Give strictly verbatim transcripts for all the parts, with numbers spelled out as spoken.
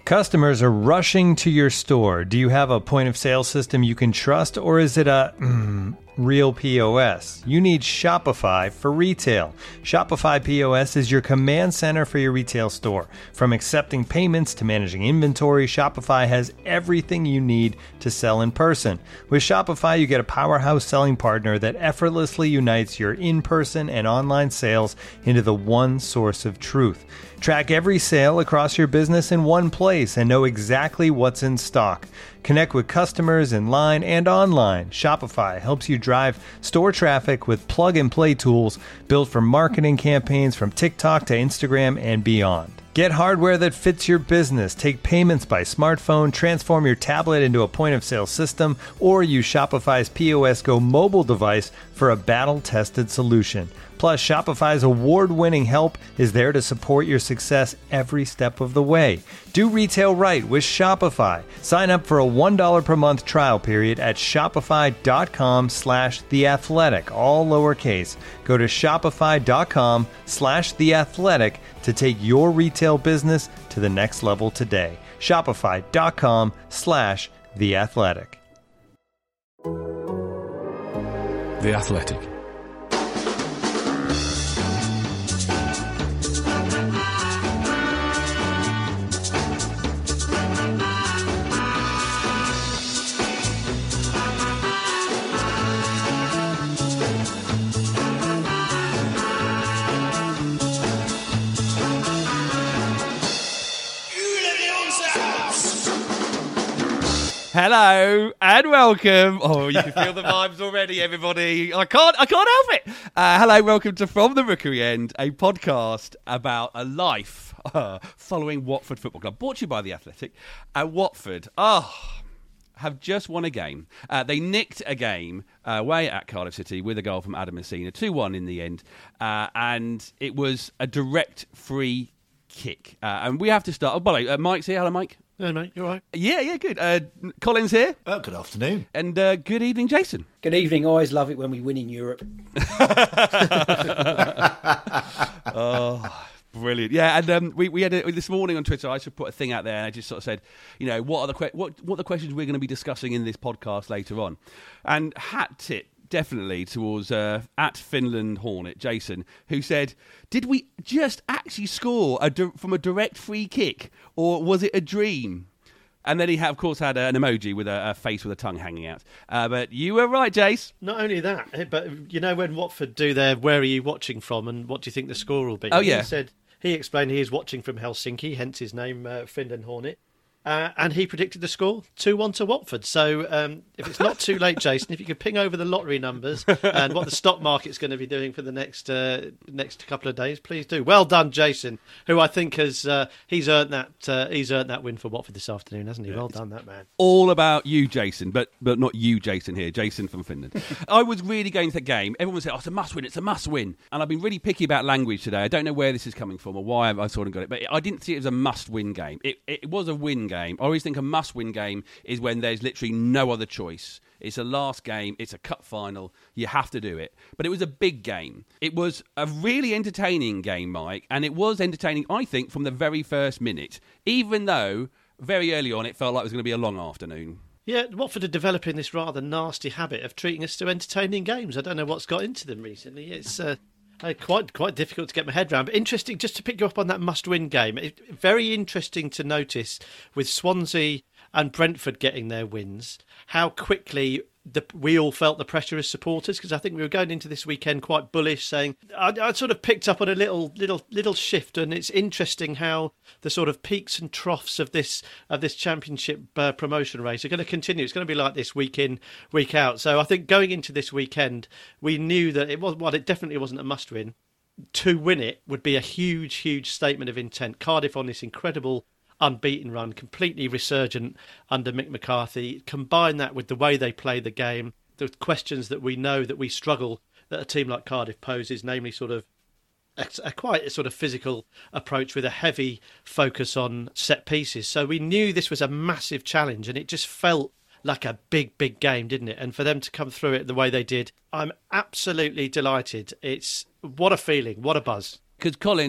Customers are rushing to your store. Do you have a point of sale system you can trust, or is it a mm, real P O S? You need Shopify for retail. Shopify P O S is your command center for your retail store. From accepting payments to managing inventory, Shopify has everything you need to sell in person. With Shopify, you get a powerhouse selling partner that effortlessly unites your in-person and online sales into the one source of truth. Track every sale across your business in one place and know exactly what's in stock. Connect with customers in line and online. Shopify helps you drive store traffic with plug-and-play tools built for marketing campaigns from TikTok to Instagram and beyond. Get hardware that fits your business. Take payments by smartphone, transform your tablet into a point-of-sale system, or use Shopify's P O S Go mobile device for a battle-tested solution. Plus, Shopify's award-winning help is there to support your success every step of the way. Do retail right with Shopify. Sign up for a one dollar per month trial period at shopify.com slash theathletic, all lowercase. Go to shopify.com slash theathletic to take your retail business to the next level today. Shopify.com slash theathletic. The Athletic. Hello and welcome. Oh, you can feel the vibes already, everybody. I can't, I can't help it. Uh, hello, welcome to From the Rookery End, a podcast about a life uh, following Watford Football Club. Brought to you by The Athletic. Uh, Watford, oh, have just won a game. Uh, they nicked a game uh, away at Cardiff City with a goal from Adam Messina, two one in the end. Uh, and it was a direct free kick. Uh, and we have to start. Oh, by the way, uh, Mike's here. Hello, Mike. Hello, mate. You all right? Yeah, yeah, good. Uh, Colin's here. Oh, good afternoon. And uh, good evening, Jason. Good evening. Always love it when we win in Europe. Oh, brilliant. Yeah, and um, we, we had a, this morning on Twitter, I should put a thing out there, and I just sort of said, you know, what are the que- what what are the questions we're going to be discussing in this podcast later on? And hat tip definitely towards uh, at Finland Hornet, Jason, who said, did we just actually score a di- from a direct free kick, or was it a dream? And then he, had, of course, had an emoji with a, a face with a tongue hanging out. Uh, but you were right, Jace. Not only that, but you know when Watford do their where are you watching from and what do you think the score will be? Oh, yeah. He said, he explained he is watching from Helsinki, hence his name, uh, Finland Hornet. Uh, and he predicted the score two one to Watford. So um, if it's not too late, Jason, if you could ping over the lottery numbers and what the stock market's going to be doing for the next uh, next couple of days, please do. Well done, Jason, who I think has uh, he's earned that uh, he's earned that win for Watford this afternoon, hasn't he? Well done, that man. All about you, Jason, but but not you, Jason here, Jason from Finland. I was really going to the game. Everyone said, oh, it's a must win, it's a must win. And I've been really picky about language today. I don't know where this is coming from or why I sort of got it, but I didn't see it as a must win game. It, it was a win game. I always think a must-win game is when there's literally no other choice. It's a last game. It's a cup final. You have to do it. But it was a big game. It was a really entertaining game, Mike, and it was entertaining, I think, from the very first minute, even though very early on it felt like it was going to be a long afternoon. Yeah, Watford are developing this rather nasty habit of treating us to entertaining games. I don't know what's got into them recently. It's uh, quite quite difficult to get my head around. But interesting, just to pick you up on that must-win game, it, very interesting to notice with Swansea and Brentford getting their wins, how quickly the, we all felt the pressure as supporters, because I think we were going into this weekend quite bullish, saying I, I sort of picked up on a little little little shift, and it's interesting how the sort of peaks and troughs of this of this championship uh, promotion race are going to continue. It's going to be like this week in, week out. So I think going into this weekend, we knew that it was well, it definitely wasn't a must win. To win it would be a huge, huge statement of intent. Cardiff on this incredible unbeaten run, completely resurgent under Mick McCarthy. Combine that with the way they play the game, the questions that we know that we struggle that a team like Cardiff poses, namely sort of a, a quite a sort of physical approach with a heavy focus on set pieces. So we knew this was a massive challenge, and it just felt like a big, big game, didn't it? And for them to come through it the way they did, I'm absolutely delighted. It's what a feeling, what a buzz. Because Colin,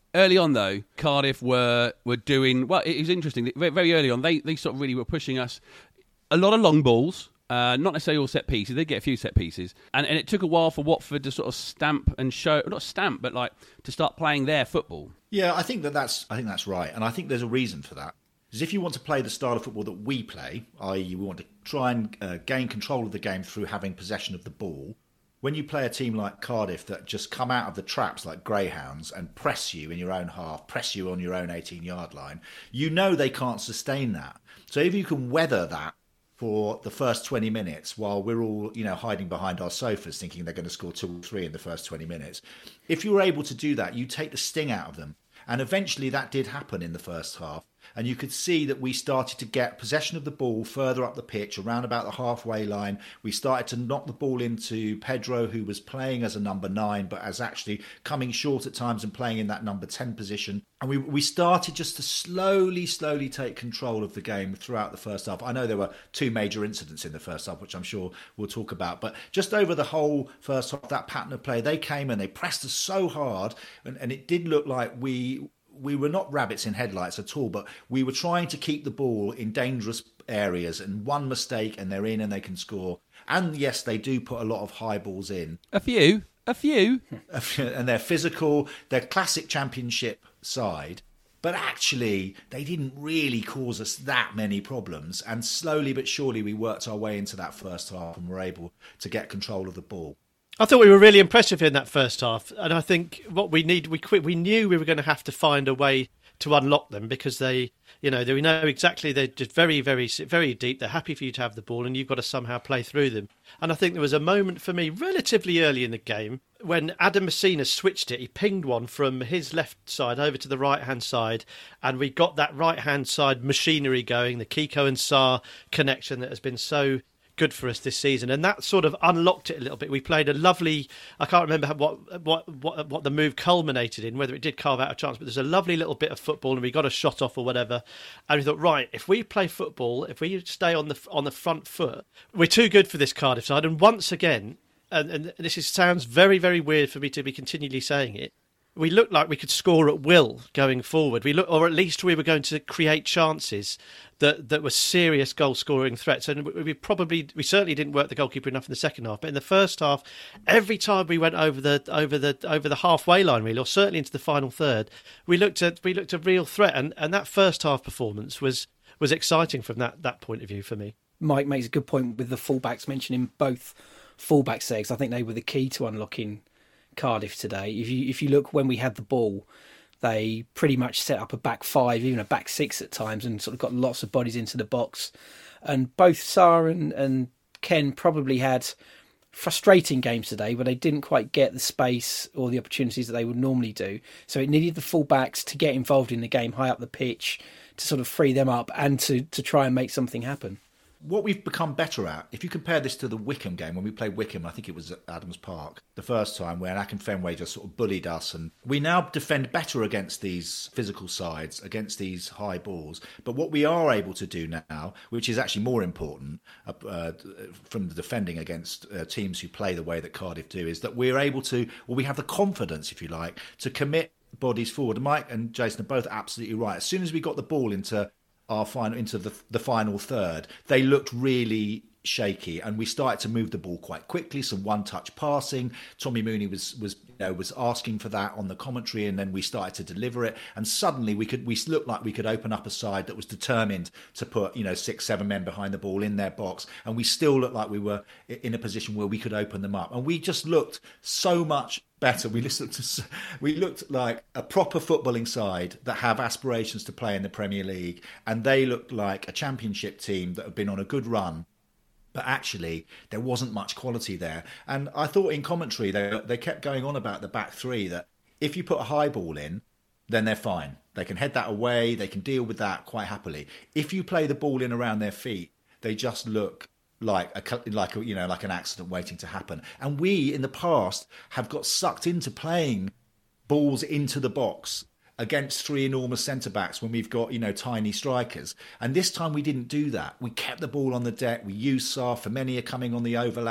Early on, though, Cardiff were were doing well. It was interesting. Very, very early on, they they sort of really were pushing us. A lot of long balls, uh, not necessarily all set pieces. They get a few set pieces, and and it took a while for Watford to sort of stamp and show, not stamp, but like to start playing their football. Yeah, I think that that's I think that's right, and I think there's a reason for that. Because if you want to play the style of football that we play, that is, we want to try and uh, gain control of the game through having possession of the ball. When you play a team like Cardiff that just come out of the traps like greyhounds and press you in your own half, press you on your own eighteen-yard line, you know they can't sustain that. So if you can weather that for the first twenty minutes while we're all, you know, hiding behind our sofas thinking they're going to score two or three in the first twenty minutes, if you're able to do that, you take the sting out of them. And eventually that did happen in the first half. And you could see that we started to get possession of the ball further up the pitch, around about the halfway line. We started to knock the ball into Pedro, who was playing as a number nine, but as actually coming short at times and playing in that number ten position. And we we started just to slowly, slowly take control of the game throughout the first half. I know there were two major incidents in the first half, which I'm sure we'll talk about. But just over the whole first half, that pattern of play, they came and they pressed us so hard. And, and it did look like we... We were not rabbits in headlights at all, but we were trying to keep the ball in dangerous areas, and one mistake and they're in and they can score. And yes, they do put a lot of high balls in. A few, a few. And they're physical, they're classic championship side. But actually, they didn't really cause us that many problems. And slowly but surely, we worked our way into that first half and were able to get control of the ball. I thought we were really impressive in that first half, and I think what we need, we we knew we were going to have to find a way to unlock them because they, you know, they, we know exactly they're just very, very, very deep. They're happy for you to have the ball, and you've got to somehow play through them. And I think there was a moment for me relatively early in the game when Adam Messina switched it. He pinged one from his left side over to the right hand side, and we got that right hand side machinery going, the Kiko and Sarr connection that has been so good for us this season, and that sort of unlocked it a little bit. We played a lovely, I can't remember what what what what the move culminated in, whether it did carve out a chance, but there's a lovely little bit of football and we got a shot off or whatever, and we thought, right, if we play football, if we stay on the on the front foot, we're too good for this Cardiff side. And once again, and, and this is, sounds very, very weird for me to be continually saying it, we looked like we could score at will going forward. We look, or at least we were going to create chances that, that were serious goal-scoring threats. And we probably, we certainly didn't work the goalkeeper enough in the second half. But in the first half, every time we went over the over the over the halfway line, really, or certainly into the final third, we looked at we looked a real threat. And, and that first half performance was was exciting from that that point of view for me. Mike makes a good point with the fullbacks, mentioning both fullbacks there, because I think they were the key to unlocking Cardiff today. If you if you look when we had the ball, they pretty much set up a back five, even a back six at times, and sort of got lots of bodies into the box. And both Sarr and, and Ken probably had frustrating games today where they didn't quite get the space or the opportunities that they would normally do. So it needed the fullbacks to get involved in the game high up the pitch to sort of free them up and to, to try and make something happen. What we've become better at, if you compare this to the Wickham game, when we played Wickham, I think it was at Adams Park, the first time, where Akinfenwa just sort of bullied us, and we now defend better against these physical sides, against these high balls. But what we are able to do now, which is actually more important uh, uh, from the defending against uh, teams who play the way that Cardiff do, is that we're able to, well, we have the confidence, if you like, to commit bodies forward. And Mike and Jason are both absolutely right. As soon as we got the ball into our final into the the final third, they looked really shaky, and we started to move the ball quite quickly. Some one-touch passing. Tommy Mooney was was you know was asking for that on the commentary, and then we started to deliver it. And suddenly we could we looked like we could open up a side that was determined to put you know six, seven men behind the ball in their box, and we still looked like we were in a position where we could open them up. And we just looked so much better. We looked to, we looked like a proper footballing side that have aspirations to play in the Premier League, and they looked like a championship team that have been on a good run. But actually, there wasn't much quality there. And I thought in commentary, they they kept going on about the back three, that if you put a high ball in, then they're fine. They can head that away. They can deal with that quite happily. If you play the ball in around their feet, they just look like a like a, you know like an accident waiting to happen. And we in the past have got sucked into playing balls into the box against three enormous centre-backs when we've got, you know, tiny strikers. And this time we didn't do that. We kept the ball on the deck. We used Sarr. Femenia coming on the overlap.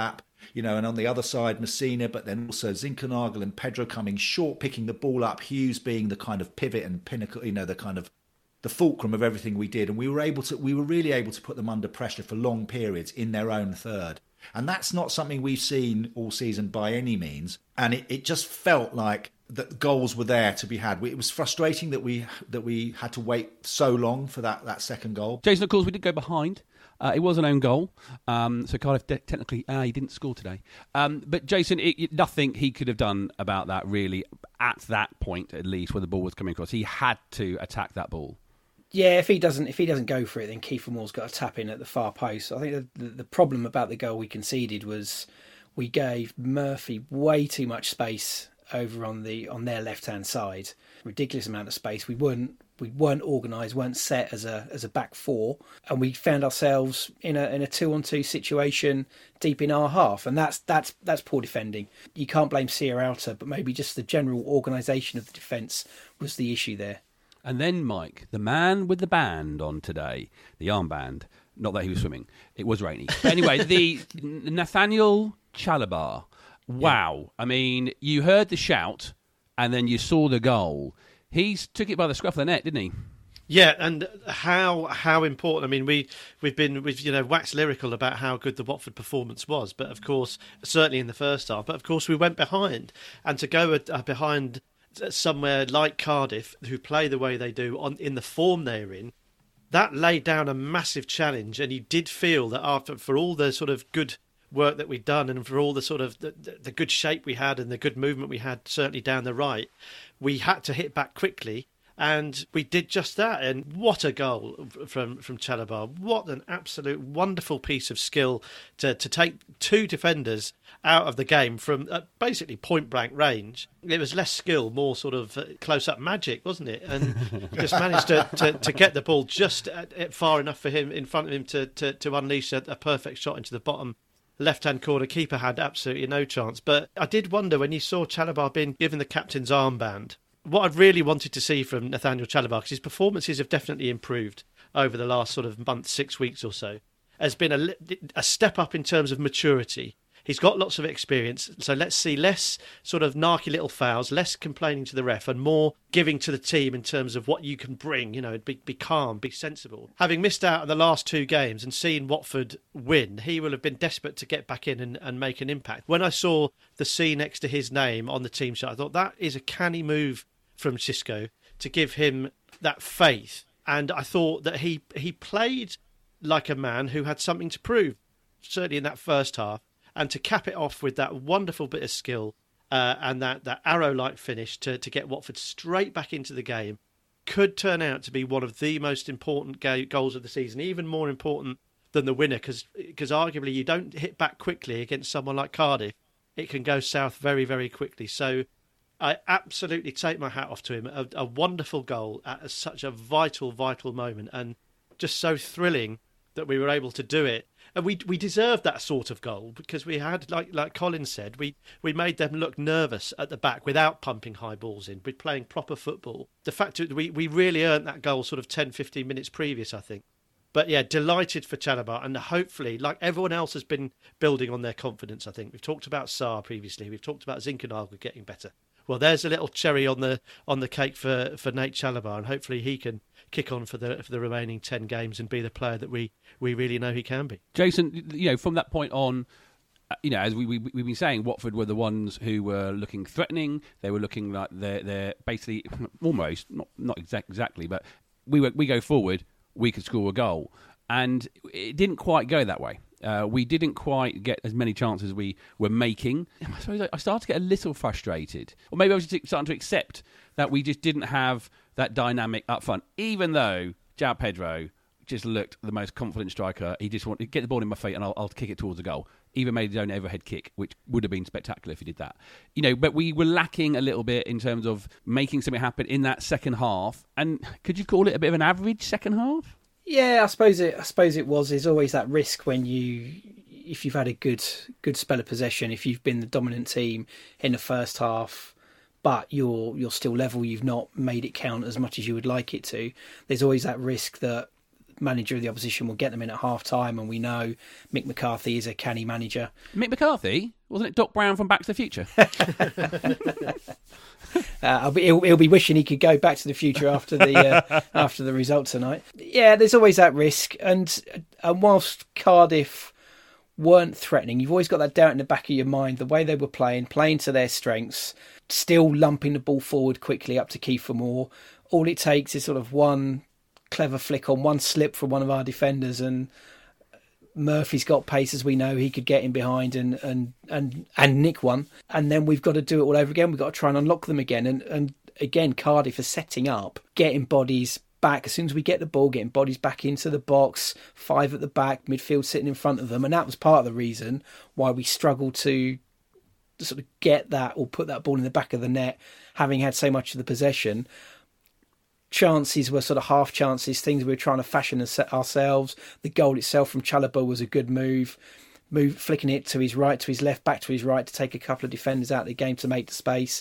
you know, and on the other side, Messina, but then also Zinkernagel and Pedro coming short, picking the ball up, Hughes being the kind of pivot and pinnacle, you know, the kind of the fulcrum of everything we did. And we were able to, we were really able to put them under pressure for long periods in their own third. And that's not something we've seen all season by any means. And it, it just felt like that goals were there to be had. It was frustrating that we that we had to wait so long for that, that second goal. Jason, of course, we did go behind. Uh, it was an own goal. Um, so Cardiff de- technically, uh, he didn't score today. Um, but Jason, it, it, nothing he could have done about that really at that point, at least, where the ball was coming across. He had to attack that ball. Yeah, if he doesn't, if he doesn't go for it, then Kiefer Moore's got a tap in at the far post. I think the, the, the problem about the goal we conceded was we gave Murphy way too much space over on the on their left hand side. Ridiculous amount of space. We weren't we weren't organised, weren't set as a as a back four, and we found ourselves in a in a two on two situation deep in our half, and that's that's that's poor defending. You can't blame Sierralta, but maybe just the general organisation of the defence was the issue there. And then, Mike, the man with the band on today, the armband, not that he was swimming, it was rainy. But anyway, the Nathaniel Chalobah. Wow. Yeah. I mean, you heard the shout and then you saw the goal. He took it by the scruff of the neck, didn't he? Yeah, and how how important. I mean, we we've been we've you know waxed lyrical about how good the Watford performance was, but of course, certainly in the first half. But of course, we went behind, and to go uh, behind somewhere like Cardiff, who play the way they do on in the form they're in, that laid down a massive challenge. And you did feel that after for all the sort of good work that we'd done, and for all the sort of the, the good shape we had and the good movement we had, certainly down the right, we had to hit back quickly. And we did just that. And what a goal from from Chalobah. What an absolute wonderful piece of skill to, to take two defenders out of the game from uh, basically point-blank range. It was less skill, more sort of uh, close-up magic, wasn't it? And just managed to, to, to get the ball just at, at far enough for him, in front of him, to, to, to unleash a, a perfect shot into the bottom left-hand corner. Keeper had absolutely no chance. But I did wonder, when you saw Chalobah being given the captain's armband, what I'd really wanted to see from Nathaniel Chalobah, because his performances have definitely improved over the last sort of month, six weeks or so, has been a, a step up in terms of maturity. He's got lots of experience, so let's see less sort of narky little fouls, less complaining to the ref, and more giving to the team in terms of what you can bring. You know, be, be calm, be sensible. Having missed out on the last two games and seen Watford win, he will have been desperate to get back in and, and make an impact. When I saw the C next to his name on the team sheet, I thought that is a canny move from Xisco to give him that faith. And I thought that he he played like a man who had something to prove, certainly in that first half. And to cap it off with that wonderful bit of skill uh, and that, that arrow-like finish to, to get Watford straight back into the game could turn out to be one of the most important ga- goals of the season, even more important than the winner, because arguably you don't hit back quickly against someone like Cardiff. It can go south very, very quickly. So I absolutely take my hat off to him. A, a wonderful goal at a, such a vital, vital moment, and just so thrilling that we were able to do it. And we we deserved that sort of goal, because we had, like like Colin said, we, we made them look nervous at the back without pumping high balls in. We're playing proper football. The fact that we, we really earned that goal sort of ten, fifteen minutes previous, I think. But yeah, delighted for Chalobah, and hopefully, like everyone else has been building on their confidence, I think. We've talked about Sarr previously. We've talked about Zinkernagel getting better. Well, there's a little cherry on the on the cake for, for Nate Chalobah, and hopefully he can kick on for the for the remaining ten games and be the player that we, we really know he can be. Jason, you know, from that point on, you know, as we, we we've been saying, Watford were the ones who were looking threatening. They were looking like they're they're basically almost not not exact, exactly, but we were, we go forward, we could score a goal, and it didn't quite go that way. Uh, we didn't quite get as many chances as we were making. I suppose I started to get a little frustrated. Or maybe I was just starting to accept that we just didn't have that dynamic up front. Even though João Pedro just looked the most confident striker. He just wanted to get the ball in my feet and I'll, I'll kick it towards the goal. Even made his own overhead kick, which would have been spectacular if he did that. You know, but we were lacking a little bit in terms of making something happen in that second half. And could you call it a bit of an average second half? Yeah, I suppose it. I suppose it was. There's always that risk when you, if you've had a good good spell of possession, if you've been the dominant team in the first half, but you're you're still level, you've not made it count as much as you would like it to. There's always that risk that manager of the opposition will get them in at half time, and we know Mick McCarthy is a canny manager. Mick McCarthy? Wasn't it Doc Brown from Back to the Future? uh, he'll, he'll be wishing he could go Back to the Future after the uh, after the result tonight. Yeah, there's always that risk, and and whilst Cardiff weren't threatening, you've always got that doubt in the back of your mind. The way they were playing, playing to their strengths, still lumping the ball forward quickly up to Kiefer Moore. All it takes is sort of one clever flick on, one slip from one of our defenders, and Murphy's got pace, as we know. He could get in behind and and and, and nick one, and then we've got to do it all over again. We've got to try and unlock them again, and and again Cardiff are setting up, getting bodies back as soon as we get the ball, getting bodies back into the box, five at the back, midfield sitting in front of them, and that was part of the reason why we struggled to sort of get that or put that ball in the back of the net, having had so much of the possession. Chances were sort of half chances, things we were trying to fashion ourselves. The goal itself from Chalobah was a good move, move flicking it to his right, to his left, back to his right to take a couple of defenders out of the game to make the space.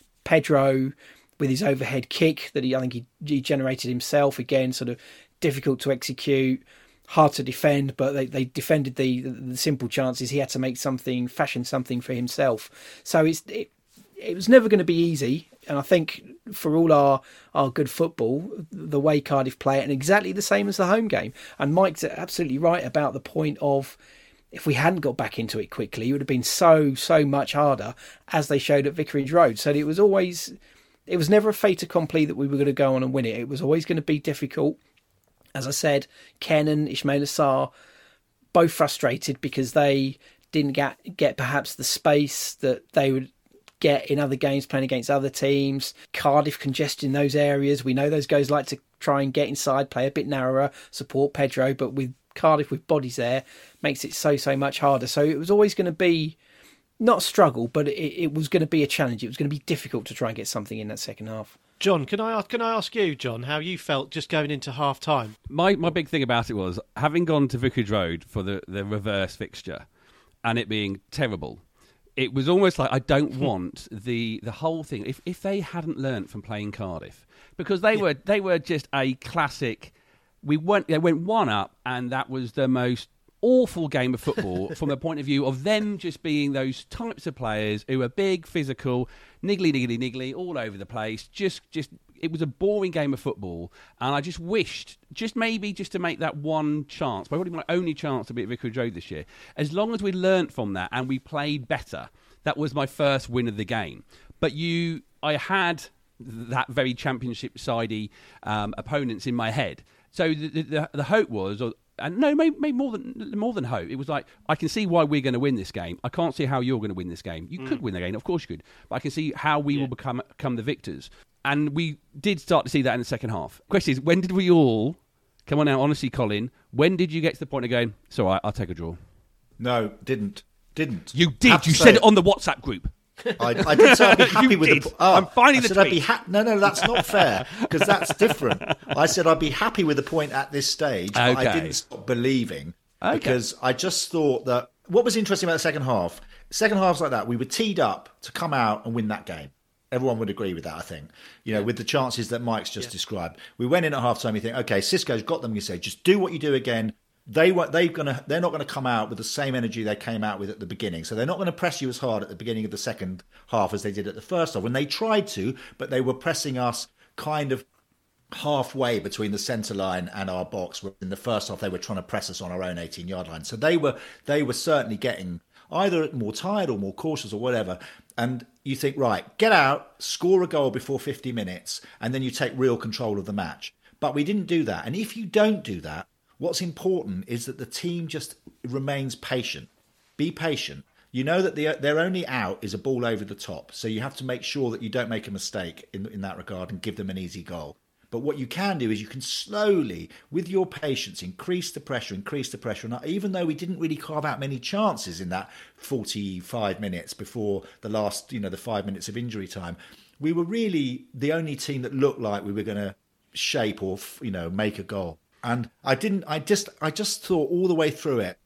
Pedro with his overhead kick that he, I think he, he generated himself, again, sort of difficult to execute, hard to defend, but they, they defended the, the, the simple chances. He had to make something, fashion something for himself. So it's, it, it was never going to be easy. And I think for all our, our good football, the way Cardiff play it, and exactly the same as the home game. And Mike's absolutely right about the point of, if we hadn't got back into it quickly, it would have been so, so much harder, as they showed at Vicarage Road. So it was always... It was never a fait accompli that we were going to go on and win it. It was always going to be difficult. As I said, Ken and Ismail Assar, both frustrated because they didn't get, get perhaps the space that they would get in other games playing against other teams. Cardiff congested in those areas. We know those guys like to try and get inside, play a bit narrower, support Pedro, but with Cardiff with bodies there, makes it so, so much harder. So it was always going to be not a struggle, but it, it was going to be a challenge. It was going to be difficult to try and get something in that second half. John, can I can I ask you, John, how you felt just going into half time? My my big thing about it was, having gone to Vicarage Road for the, the reverse fixture and it being terrible, it was almost like I don't want the the whole thing. If if they hadn't learnt from playing Cardiff, because they yeah. were they were just a classic. We went they went one up, and that was the most awful game of football from the point of view of them just being those types of players who are big, physical, niggly, niggly, niggly, all over the place. Just, just, it was a boring game of football, and I just wished, just maybe just to make that one chance, probably my only chance to be at Vicarage Road this year, as long as we learnt from that and we played better, that was my first win of the game. But you, I had that very championship-sidey um, opponents in my head. So the, the, the hope was, or, and no, maybe, maybe more than more than hope. It was like, I can see why we're going to win this game. I can't see how you're going to win this game. You mm. could win the game, of course you could, but I can see how we yeah. will become become the victors. And we did start to see that in the second half. Question is, when did we all, come on now, honestly, Colin, when did you get to the point of going, it's all right, I'll take a draw? No, didn't. Didn't. You did. You said it on the WhatsApp group. I, I did say I'd be happy with did. the. Oh, I'm finding I the said tweet. I'd be ha- No, no, that's not fair, because that's different. I said I'd be happy with the point at this stage, but okay. I didn't stop believing okay. because I just thought that what was interesting about the second half, second halves like that, we were teed up to come out and win that game. Everyone would agree with that, I think. You know, yeah. with the chances that Mike's just yeah. described, we went in at half time. You think, okay, Cisco's got them. You say, just do what you do again. They were they gonna they're not going to come out with the same energy they came out with at the beginning. So they're not going to press you as hard at the beginning of the second half as they did at the first half when they tried to, but they were pressing us kind of halfway between the centre line and our box. In the first half, they were trying to press us on our own eighteen yard line. So they were they were certainly getting either more tired or more cautious or whatever. And you think, right, get out, score a goal before fifty minutes, and then you take real control of the match. But we didn't do that. And if you don't do that, what's important is that the team just remains patient. Be patient. You know that the, their only out is a ball over the top. So you have to make sure that you don't make a mistake in, in that regard and give them an easy goal. But what you can do is you can slowly, with your patience, increase the pressure, increase the pressure. And even though we didn't really carve out many chances in that forty-five minutes before the last, you know, the five minutes of injury time, we were really the only team that looked like we were going to shape or, you know, make a goal. And I didn't, I just, I just thought all the way through it,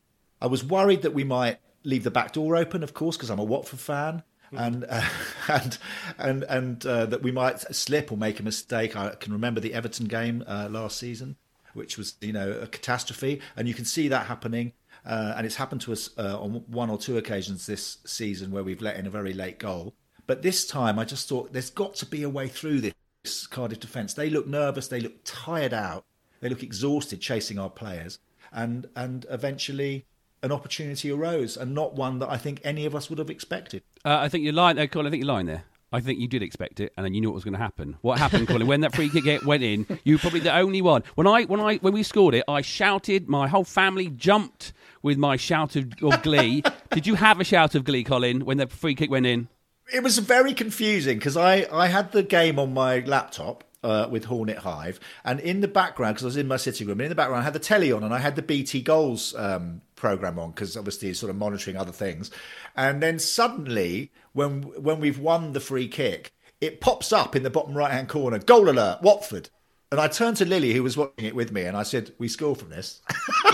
I was worried that we might leave the back door open, of course, because I'm a Watford fan, and uh, and and and uh, that we might slip or make a mistake. I can remember the Everton game uh, last season, which was, you know, a catastrophe. And you can see that happening. Uh, and it's happened to us uh, on one or two occasions this season where we've let in a very late goal. But this time I just thought there's got to be a way through this Cardiff defence. They look nervous. They look tired out. They look exhausted chasing our players. And and eventually an opportunity arose, and not one that I think any of us would have expected. Uh, I think you're lying there, Colin. I think you're lying there. I think you did expect it, and then you knew what was going to happen. What happened, Colin? When that free kick went in, you were probably the only one. When I, when I, when we scored it, I shouted. My whole family jumped with my shout of, of glee. Did you have a shout of glee, Colin, when the free kick went in? It was very confusing because I, I had the game on my laptop uh, with Hornet Hive, and in the background, because I was in my sitting room, and in the background I had the telly on, and I had the B T Goals um, program on, because obviously it's sort of monitoring other things. And then suddenly, when when we've won the free kick, it pops up in the bottom right-hand corner, goal alert, Watford. And I turned to Lily, who was watching it with me, and I said, we score from this.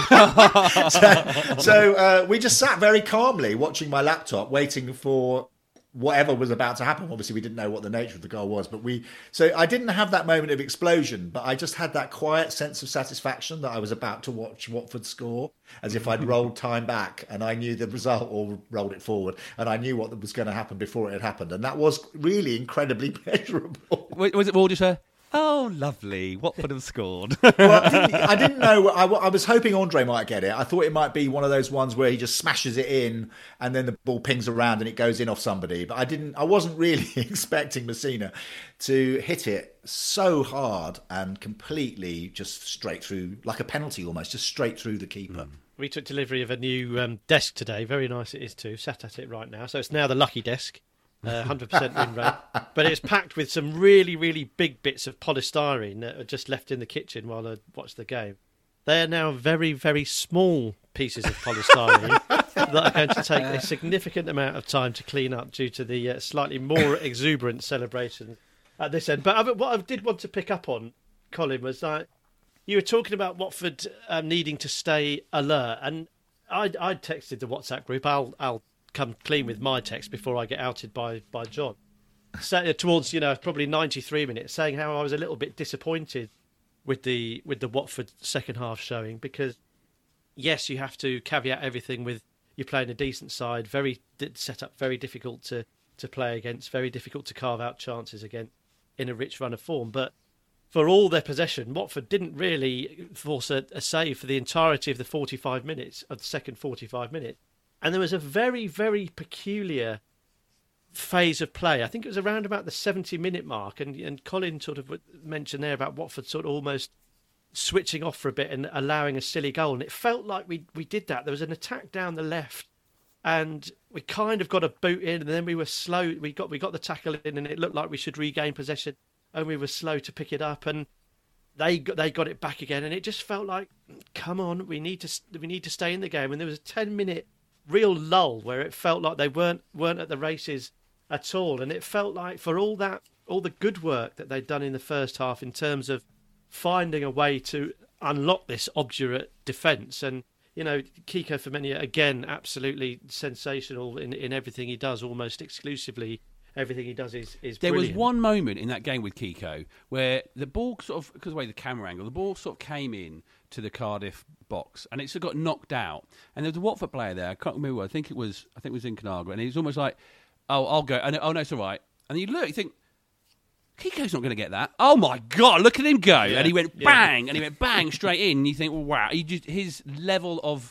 so so uh, we just sat very calmly watching my laptop, waiting for whatever was about to happen. Obviously, we didn't know what the nature of the goal was, but we. So I didn't have that moment of explosion, but I just had that quiet sense of satisfaction that I was about to watch Watford score, as if I'd rolled time back and I knew the result, or rolled it forward, and I knew what was going to happen before it had happened, and that was really incredibly pleasurable. Was it more just a, oh, lovely, Watford have scored? Well, I didn't, I didn't know. I, I was hoping Andre might get it. I thought it might be one of those ones where he just smashes it in and then the ball pings around and it goes in off somebody. But I didn't. I wasn't really expecting Messina to hit it so hard and completely just straight through, like a penalty almost, just straight through the keeper. Mm. We took delivery of a new um, desk today. Very nice it is too. Sat at it right now. So it's now the lucky desk. Uh, one hundred percent win rate, but it's packed with some really, really big bits of polystyrene that are just left in the kitchen while I watch the game. They are now very, very small pieces of polystyrene that are going to take a significant amount of time to clean up due to the uh, slightly more exuberant celebration at this end. But I, what I did want to pick up on, Colin, was that you were talking about Watford um, needing to stay alert, and I I texted the WhatsApp group. I'll I'll. come clean with my text before I get outed by by John. So, towards you know probably ninety-three minutes, saying how I was a little bit disappointed with the with the Watford second half showing, because yes, you have to caveat everything with you're playing a decent side, very set up, very difficult to to play against, very difficult to carve out chances against in a rich run of form. But for all their possession, Watford didn't really force a, a save for the entirety of the forty-five minutes of the second forty-five minutes. And there was a very, very peculiar phase of play. I think it was around about the seventy-minute mark, and, and Colin sort of mentioned there about Watford sort of almost switching off for a bit and allowing a silly goal. And it felt like we we did that. There was an attack down the left, and we kind of got a boot in, and then we were slow. We got we got the tackle in, and it looked like we should regain possession, and we were slow to pick it up, and they got, they got it back again, and it just felt like, come on, we need to we need to stay in the game. And there was a ten-minute real lull where it felt like they weren't weren't at the races at all, and it felt like for all that all the good work that they'd done in the first half in terms of finding a way to unlock this obdurate defence, and you know Kiko Femenia again absolutely sensational in in everything he does, almost exclusively everything he does is is there brilliant. Was one moment in that game with Kiko where the ball sort of, because of the way the camera angle, the ball sort of came in to the Cardiff box and it sort of got knocked out, and there was a Watford player there, I can't remember, I think it was I think it was Incanaga, and he was almost like, oh I'll go, and oh no it's all right, and you look, you think Kiko's not going to get that, oh my god look at him go, yeah. And he went bang yeah. and he went bang straight in, and you think, well, wow, he just, his level of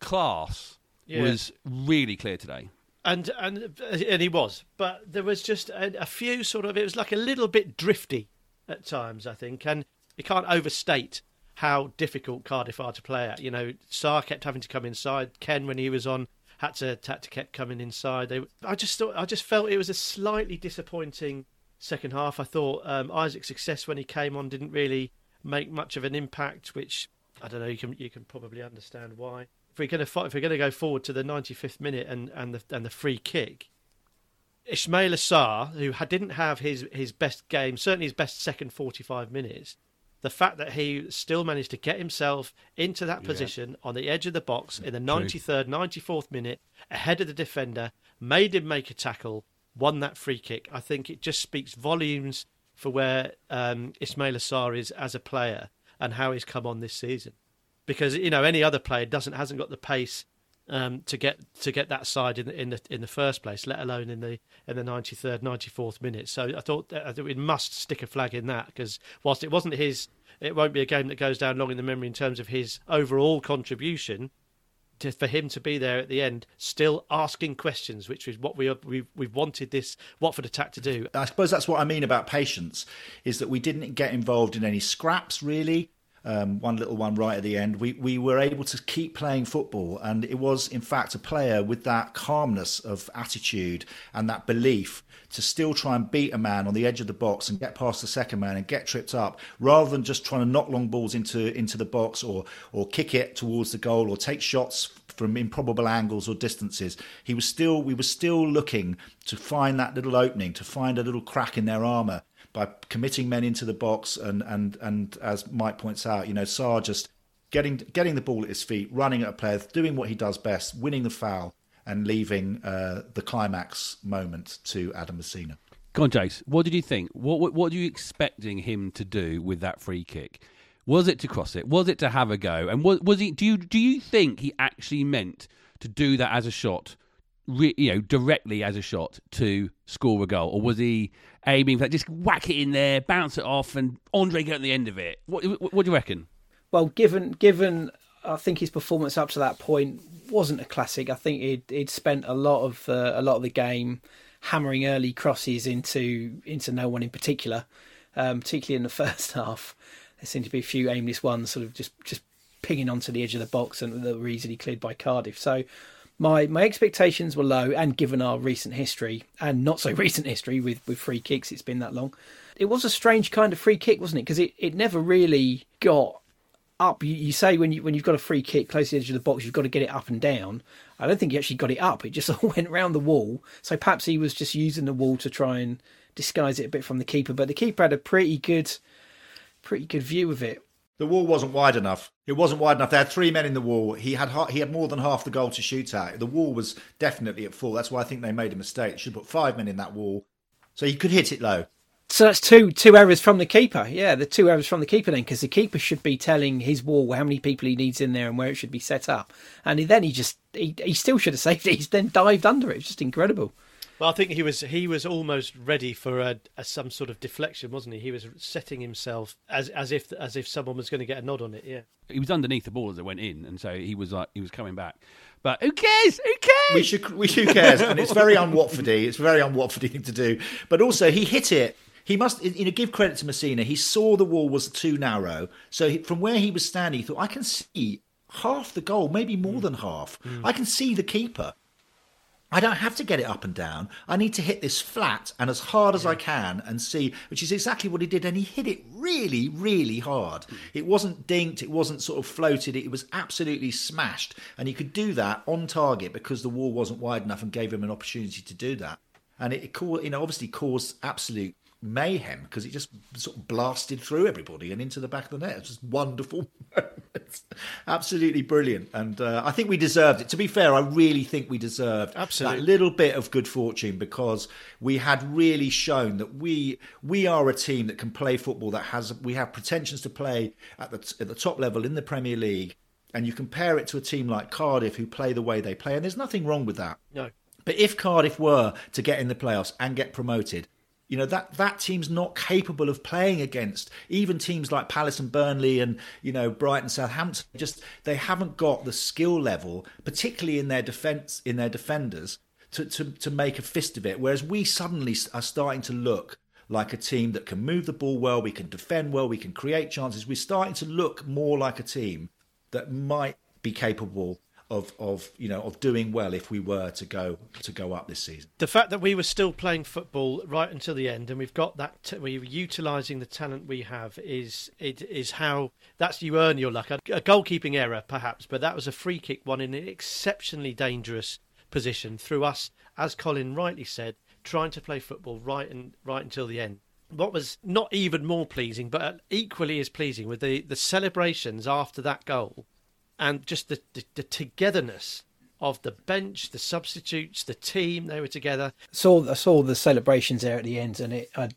class yeah. was really clear today. And and and he was, but there was just a, a few sort of, it was like a little bit drifty at times, I think, and you can't overstate how difficult Cardiff are to play at. You know, Sarr kept having to come inside. Ken, when he was on, had to had to kept coming inside. They, I just thought, I just felt it was a slightly disappointing second half. I thought um, Isaac's success when he came on didn't really make much of an impact, which I don't know. You can you can probably understand why. If we're going to if we're going to go forward to the ninety-fifth minute and and the and the free kick, Ismaila Sarr, who had, didn't have his his best game, certainly his best second forty-five minutes, the fact that he still managed to get himself into that position yeah. on the edge of the box in the ninety-third, ninety-fourth minute, ahead of the defender, made him make a tackle, won that free kick. I think it just speaks volumes for where um, Ismaila Sarr is as a player. and how he's come on this season. Because, you know, any other player doesn't hasn't got the pace um, to get to get that side in the in the in the first place, let alone in the in the ninety-third, ninety-fourth minute. So I thought I thought we must stick a flag in that, because whilst it wasn't his, it won't be a game that goes down long in the memory in terms of his overall contribution. To, for him to be there at the end, still asking questions, which is what we we've, we've wanted this Watford attack to do. I suppose that's what I mean about patience, is that we didn't get involved in any scraps, really. Um, one little one right at the end. We we were able to keep playing football, and it was, in fact, a player with that calmness of attitude and that belief to still try and beat a man on the edge of the box and get past the second man and get tripped up, rather than just trying to knock long balls into into the box or or kick it towards the goal or take shots from improbable angles or distances. He was still we were still looking to find that little opening, to find a little crack in their armour by committing men into the box, and and and as Mike points out, you know, Sarr just getting getting the ball at his feet, running at a player, doing what he does best, winning the foul, and leaving uh, the climax moment to Adam Messina. Go on, Jace. What did you think? What, what what are you expecting him to do with that free kick? Was it to cross it? Was it to have a go? And was was he? Do you do you think he actually meant to do that as a shot, re, you know, directly as a shot to score a goal, or was he aiming for that, just whack it in there, bounce it off, and Andre get at the end of it? What, what, what do you reckon? Well, given given I think his performance up to that point wasn't a classic. I think he'd, he'd spent a lot of uh, a lot of the game hammering early crosses into into no one in particular, um, particularly in the first half. There seemed to be a few aimless ones, sort of just, just pinging onto the edge of the box, and that were easily cleared by Cardiff. So my my expectations were low, and given our recent history, and not so recent history with, with free kicks, it's been that long. It was a strange kind of free kick, wasn't it? Because it, it never really got up. You, you say when, you, when you've got a free kick close to the edge of the box, you've got to get it up and down. I don't think he actually got it up. It just all went round the wall. So perhaps he was just using the wall to try and disguise it a bit from the keeper. But the keeper had a pretty good... pretty good view of it. The wall wasn't wide enough. It wasn't wide enough. They had three men in the wall. He had he had more than half the goal to shoot at. The wall was definitely at full. That's why I think they made a mistake. They should put five men in that wall, so he could hit it low. So that's two two errors from the keeper. Yeah, the two errors from the keeper then, because the keeper should be telling his wall how many people he needs in there and where it should be set up. And then he just he, he still should have saved it. He's then dived under it. It's just incredible. Well, I think he was he was almost ready for a, a, some sort of deflection, wasn't he? He was setting himself as as if as if someone was going to get a nod on it. Yeah, he was underneath the ball as it went in, and so he was like he was coming back. But who cares? Who cares? We should we who cares? And it's very un-Watfordy. It's a very un-Watfordy thing to do. But also, he hit it. He must, you know, give credit to Messina. He saw the wall was too narrow, so he, from where he was standing, he thought, I can see half the goal, maybe more mm. than half. Mm. I can see the keeper. I don't have to get it up and down. I need to hit this flat and as hard as yeah. I can and see, which is exactly what he did. And he hit it really, really hard. Mm. It wasn't dinked. It wasn't sort of floated. It was absolutely smashed. And he could do that on target because the wall wasn't wide enough and gave him an opportunity to do that. And it, it you know, obviously caused absolute mayhem because it just sort of blasted through everybody and into the back of the net. It's just wonderful moments. Absolutely brilliant. And uh, I think we deserved it. To be fair, I really think we deserved Absolutely. that little bit of good fortune because we had really shown that we we are a team that can play football, that has we have pretensions to play at the at the top level in the Premier League. And you compare it to a team like Cardiff who play the way they play, and there's nothing wrong with that. No. But if Cardiff were to get in the playoffs and get promoted, you know, that, that team's not capable of playing against even teams like Palace and Burnley and, you know, Brighton, Southampton. Just they haven't got the skill level, particularly in their defence, in their defenders, to, to, to make a fist of it. Whereas we suddenly are starting to look like a team that can move the ball well, we can defend well, we can create chances. We're starting to look more like a team that might be capable Of, of you know of doing well if we were to go to go up this season. The fact that we were still playing football right until the end, and we've got that, t- we're utilising the talent we have, is it is how that's you earn your luck. A, a goalkeeping error, perhaps, but that was a free kick one in an exceptionally dangerous position through us, as Colin rightly said, trying to play football right and right until the end. What was not even more pleasing, but equally as pleasing, were the the celebrations after that goal. And just the, the, the togetherness of the bench, the substitutes, the team, they were together. Saw I saw the celebrations there at the end, and it I,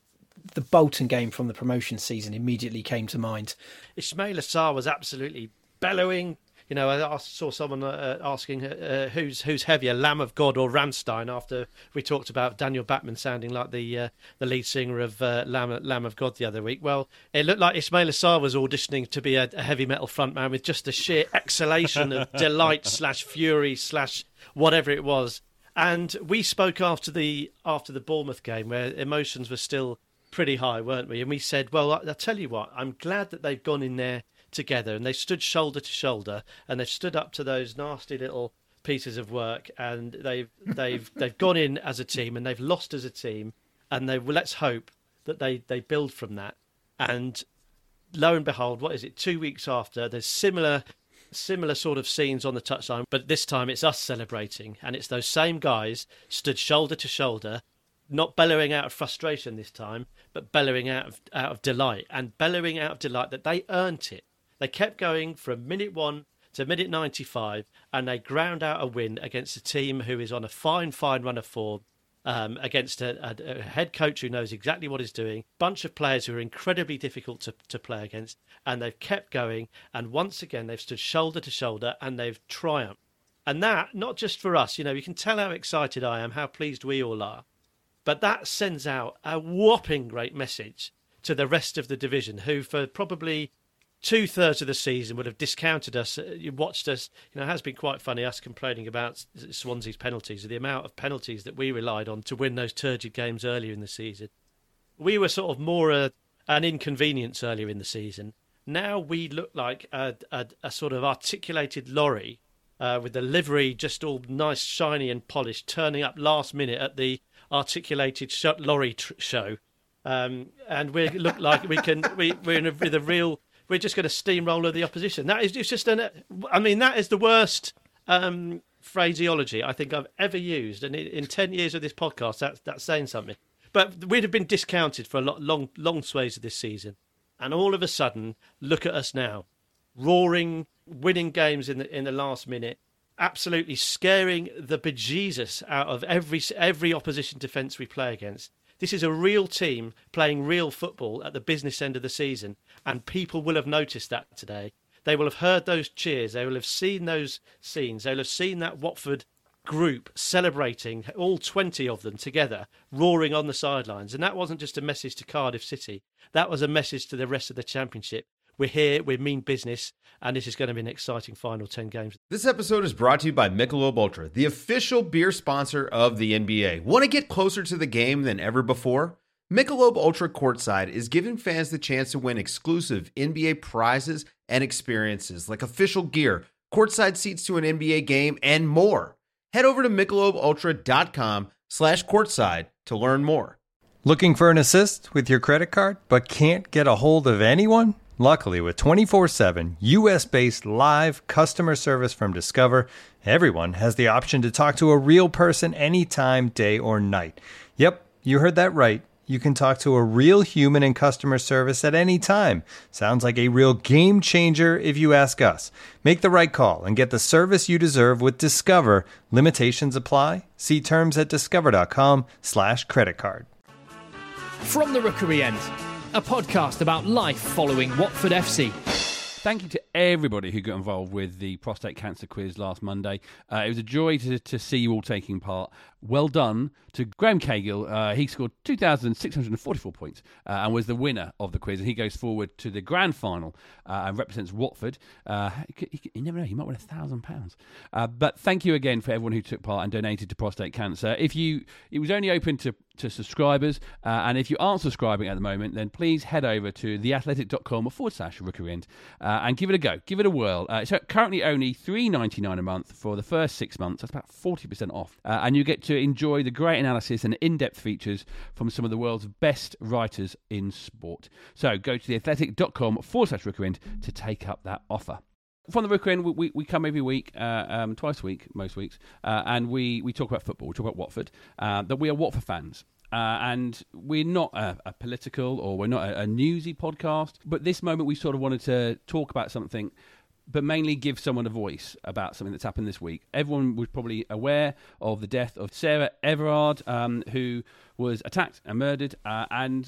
the Bolton game from the promotion season immediately came to mind. Ismail Assar was absolutely bellowing. You know, I saw someone uh, asking uh, who's who's heavier, Lamb of God or Rammstein, after we talked about Daniel Bachmann sounding like the uh, the lead singer of uh, Lamb, Lamb of God the other week. Well, it looked like Ismail Assar was auditioning to be a, a heavy metal frontman with just the sheer exhalation of delight slash fury slash whatever it was. And we spoke after the after the Bournemouth game where emotions were still pretty high, weren't we? And we said, well, I'll tell you what, I'm glad that they've gone in there together and they stood shoulder to shoulder and they've stood up to those nasty little pieces of work, and they've they've they've gone in as a team and they've lost as a team, and they well, let's hope that they they build from that. And lo and behold, what is it, two weeks after, there's similar similar sort of scenes on the touchline, but this time it's us celebrating, and it's those same guys stood shoulder to shoulder, not bellowing out of frustration this time, but bellowing out of out of delight, and bellowing out of delight that they earned it. They kept going from minute one to minute ninety-five, and they ground out a win against a team who is on a fine, fine run of form, um, against a, a, a head coach who knows exactly what he's doing, bunch of players who are incredibly difficult to, to play against, and they've kept going, and once again they've stood shoulder to shoulder, and they've triumphed. And that, not just for us, you know, you can tell how excited I am, how pleased we all are, but that sends out a whopping great message to the rest of the division, who for probably two-thirds of the season would have discounted us. You watched us, you know, it has been quite funny, us complaining about Swansea's penalties, the amount of penalties that we relied on to win those turgid games earlier in the season. We were sort of more a, an inconvenience earlier in the season. Now we look like a, a, a sort of articulated lorry uh, with the livery just all nice, shiny and polished, turning up last minute at the articulated sh- lorry tr- show. Um, and we look like we can, we, we're in a, with a real... We're just going to steamroller the opposition. That is it's just an. I mean, that is the worst um, phraseology I think I've ever used, and in, in ten years of this podcast, that's that's saying something. But we'd have been discounted for a lot, long, long sways of this season, and all of a sudden, look at us now, roaring, winning games in the in the last minute, absolutely scaring the bejesus out of every every opposition defence we play against. This is a real team playing real football at the business end of the season, and people will have noticed that today. They will have heard those cheers. They will have seen those scenes. They will have seen that Watford group celebrating, all twenty of them together, roaring on the sidelines. And that wasn't just a message to Cardiff City. That was a message to the rest of the Championship. We're here, we mean business, and this is going to be an exciting final ten games. This episode is brought to you by Michelob Ultra, the official beer sponsor of the N B A. Want to get closer to the game than ever before? Michelob Ultra Courtside is giving fans the chance to win exclusive N B A prizes and experiences like official gear, courtside seats to an N B A game, and more. Head over to michelobultra.com slash courtside to learn more. Looking for an assist with your credit card but can't get a hold of anyone? Luckily, with twenty-four seven U S-based live customer service from Discover, everyone has the option to talk to a real person anytime, day or night. Yep, you heard that right. You can talk to a real human in customer service at any time. Sounds like a real game changer if you ask us. Make the right call and get the service you deserve with Discover. Limitations apply. See terms at discover.com slash credit card. From the Rookery End, a podcast about life following Watford F C. Thank you to everybody who got involved with the prostate cancer quiz last Monday. Uh, it was a joy to, to see you all taking part. Well done to Graham Cahill. Uh, he scored two thousand six hundred forty-four points uh, and was the winner of the quiz. And he goes forward to the grand final uh, and represents Watford. Uh, he, he, you never know, he might win a thousand pounds. Uh, but thank you again for everyone who took part and donated to prostate cancer. If you, it was only open to, to subscribers. Uh, and if you aren't subscribing at the moment, then please head over to theathletic.com forward slash Rookery End uh, and give it a go. Give it a whirl. Uh, it's currently only three dollars and ninety-nine cents a month for the first six months. That's about forty percent off. Uh, and you get to enjoy the great analysis and in-depth features from some of the world's best writers in sport. So go to theathletic.com forward slash Rookery End to take up that offer. From the Rookery End, we, we come every week, uh, um, twice a week, most weeks, uh, and we, we talk about football. We talk about Watford, uh, that we are Watford fans. Uh, and we're not a, a political or we're not a, a newsy podcast, but this moment we sort of wanted to talk about something, but mainly give someone a voice about something that's happened this week. Everyone was probably aware of the death of Sarah Everard, um, who was attacked and murdered, uh, and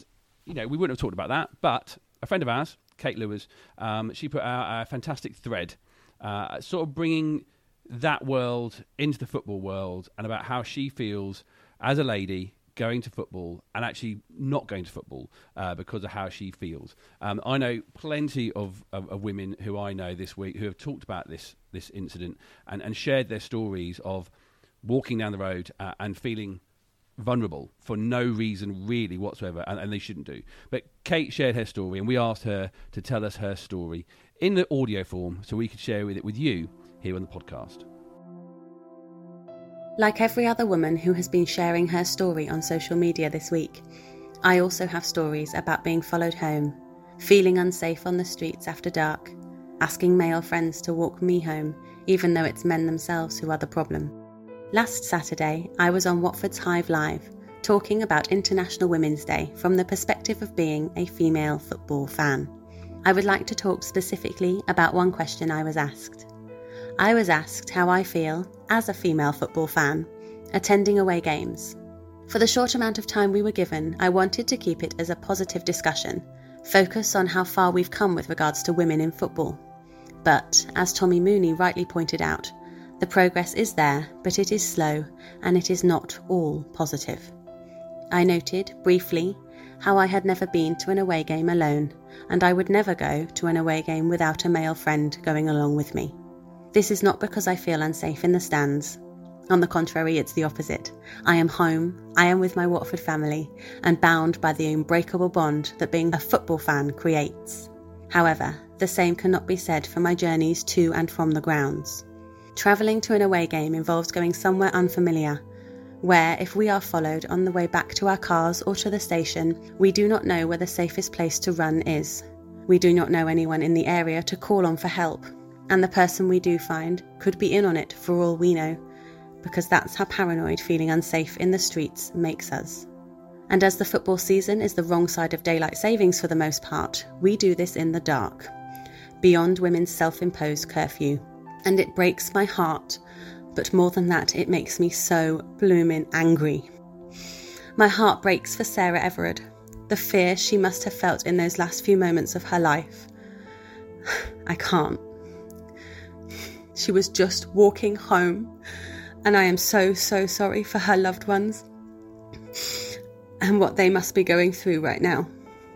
you know, we wouldn't have talked about that. But a friend of ours, Kate Lewis, um, she put out a fantastic thread, uh, sort of bringing that world into the football world, and about how she feels as a lady going to football and actually not going to football uh, because of how she feels. Um, I know plenty of, of, of women who I know this week who have talked about this this incident and, and shared their stories of walking down the road uh, and feeling vulnerable for no reason really whatsoever, and, and they shouldn't do. But Kate shared her story, and we asked her to tell us her story in the audio form so we could share with it with you here on the podcast. Like every other woman who has been sharing her story on social media this week, I also have stories about being followed home, feeling unsafe on the streets after dark, asking male friends to walk me home, even though it's men themselves who are the problem. Last Saturday, I was on Watford's Hive Live, talking about International Women's Day from the perspective of being a female football fan. I would like to talk specifically about one question I was asked. I was asked how I feel, as a female football fan, attending away games. For the short amount of time we were given, I wanted to keep it as a positive discussion, focus on how far we've come with regards to women in football. But, as Tommy Mooney rightly pointed out, the progress is there, but it is slow, and it is not all positive. I noted, briefly, how I had never been to an away game alone, and I would never go to an away game without a male friend going along with me. This is not because I feel unsafe in the stands. On the contrary, it's the opposite. I am home, I am with my Watford family, and bound by the unbreakable bond that being a football fan creates. However, the same cannot be said for my journeys to and from the grounds. Travelling to an away game involves going somewhere unfamiliar, where, if we are followed on the way back to our cars or to the station, we do not know where the safest place to run is. We do not know anyone in the area to call on for help. And the person we do find could be in on it for all we know, because that's how paranoid feeling unsafe in the streets makes us. And as the football season is the wrong side of daylight savings for the most part, we do this in the dark, beyond women's self-imposed curfew. And it breaks my heart, but more than that, it makes me so bloomin' angry. My heart breaks for Sarah Everard, the fear she must have felt in those last few moments of her life. I can't. She was just walking home, and I am so, so sorry for her loved ones and what they must be going through right now.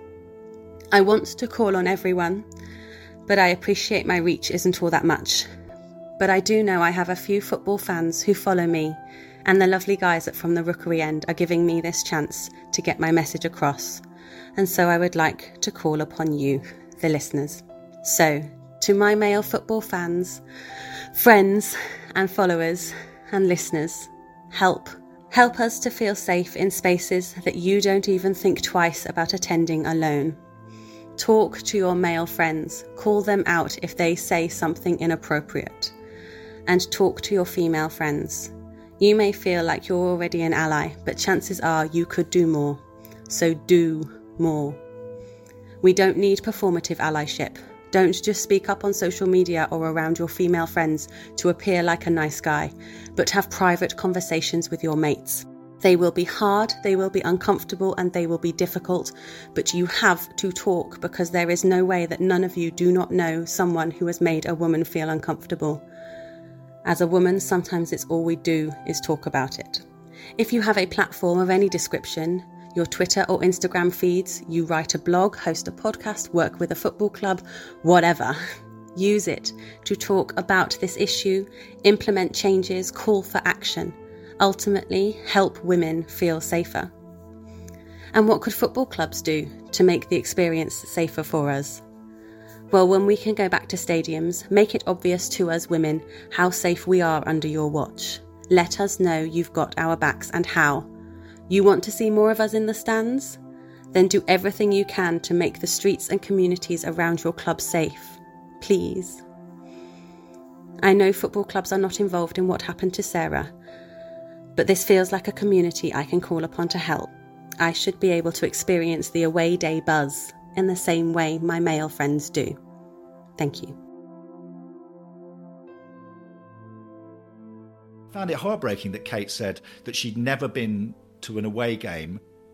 I want to call on everyone, but I appreciate my reach isn't all that much. But I do know I have a few football fans who follow me, and the lovely guys at From the Rookery End are giving me this chance to get my message across. And so I would like to call upon you, the listeners. So, to my male football fans, friends and followers and listeners, help. Help us to feel safe in spaces that you don't even think twice about attending alone. Talk to your male friends, call them out if they say something inappropriate. And talk to your female friends. You may feel like you're already an ally, but chances are you could do more. So do more. We don't need performative allyship. Don't just speak up on social media or around your female friends to appear like a nice guy, but have private conversations with your mates. They will be hard, they will be uncomfortable, and they will be difficult, but you have to talk, because there is no way that none of you do not know someone who has made a woman feel uncomfortable. As a woman, sometimes it's all we do is talk about it. If you have a platform of any description, your Twitter or Instagram feeds, you write a blog, host a podcast, work with a football club, whatever. Use it to talk about this issue, implement changes, call for action. Ultimately, help women feel safer. And what could football clubs do to make the experience safer for us? Well, when we can go back to stadiums, make it obvious to us women how safe we are under your watch. Let us know you've got our backs and how. You want to see more of us in the stands? Then do everything you can to make the streets and communities around your club safe. Please. I know football clubs are not involved in what happened to Sarah, but this feels like a community I can call upon to help. I should be able to experience the away day buzz in the same way my male friends do. Thank you. I found it heartbreaking that Kate said that she'd never been to an away game.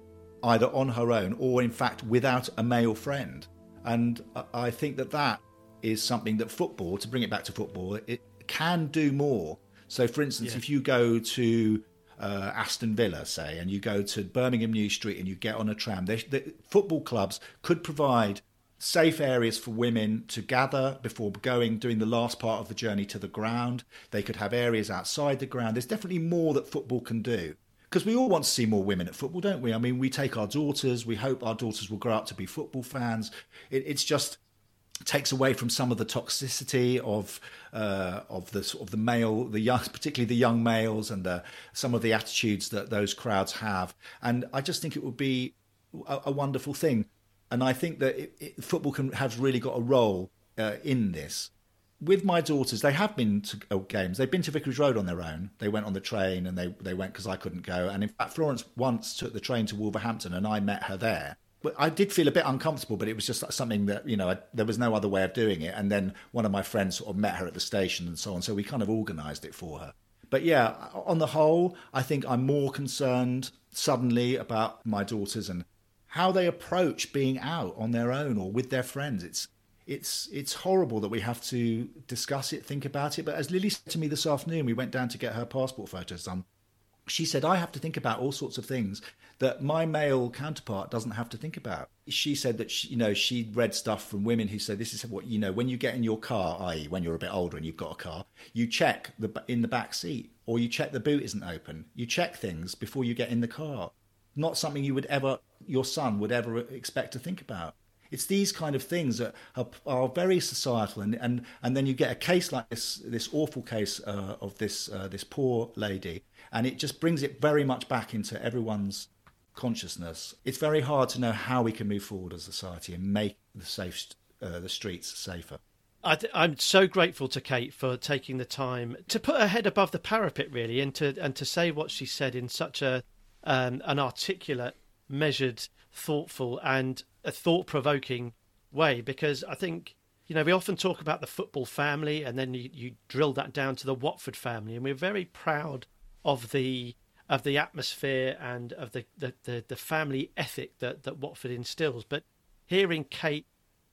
either on her own or, in fact, without a male friend. And I think that that is something that football, to bring it back to football, it can do more. So, for instance, yeah. if you go to uh, Aston Villa, say, and you go to Birmingham New Street and you get on a tram, they, the football clubs could provide safe areas for women to gather before going, doing the last part of the journey to the ground. They could have areas outside the ground. There's definitely more that football can do. Because we all want to see more women at football, don't we? I mean, we take our daughters, we hope our daughters will grow up to be football fans. It, it's just takes away from some of the toxicity of uh, of the sort of the male, the young, particularly the young males, and the, some of the attitudes that those crowds have. And I just think it would be a, a wonderful thing. And I think that it, it, football can has really got a role uh, in this. With my daughters, they have been to uh, games. They've been to Vicarage Road on their own. They went on the train and they, they went because I couldn't go. And in fact, Florence once took the train to Wolverhampton and I met her there. But I did feel a bit uncomfortable, but it was just something that, you know, I, there was no other way of doing it. And then one of my friends sort of met her at the station and so on. So we kind of organised it for her. But yeah, on the whole, I think I'm more concerned suddenly about my daughters and how they approach being out on their own or with their friends. It's It's it's horrible that we have to discuss it, think about it. But as Lily said to me this afternoon, we went down to get her passport photos done. She said, I have to think about all sorts of things that my male counterpart doesn't have to think about. She said that, she, you know, she'd read stuff from women who said, this is what, you know, when you get in your car, that is when you're a bit older and you've got a car, you check the in the back seat or you check the boot isn't open. You check things before you get in the car. Not something you would ever, your son would ever expect to think about. It's these kind of things that are, are very societal, and, and, and then you get a case like this, this awful case uh, of this uh, this poor lady, and it just brings it very much back into everyone's consciousness. It's very hard to know how we can move forward as a society and make the safe uh, the streets safer. I th- I'm so grateful to Kate for taking the time to put her head above the parapet, really, and to and to say what she said in such a um, an articulate, measured, thoughtful, and a thought-provoking way, because I think, you know, we often talk about the football family and then you, you drill that down to the Watford family, and we're very proud of the of the atmosphere and of the, the, the, the family ethic that, that Watford instills. But hearing Kate